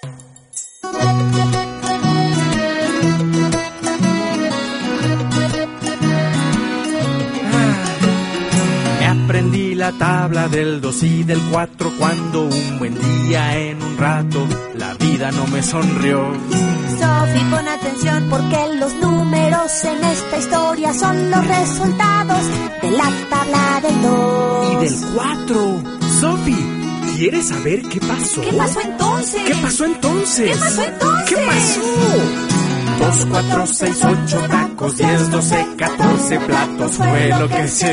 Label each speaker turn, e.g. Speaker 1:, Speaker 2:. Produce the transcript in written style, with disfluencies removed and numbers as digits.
Speaker 1: Aprendí la tabla del 2 y del 4 cuando un buen día en un rato la vida no me sonrió.
Speaker 2: Sophie, pon atención porque los números en esta historia son los resultados de la tabla del 2
Speaker 1: y del 4. Sophie, ¿quieres saber qué pasó?
Speaker 2: ¿Qué pasó entonces?
Speaker 1: ¿Qué pasó entonces?
Speaker 2: ¿Qué pasó entonces?
Speaker 1: ¿Qué pasó? 2, 4, 6, 8 tacos, 10, 12, 14 platos fue lo que se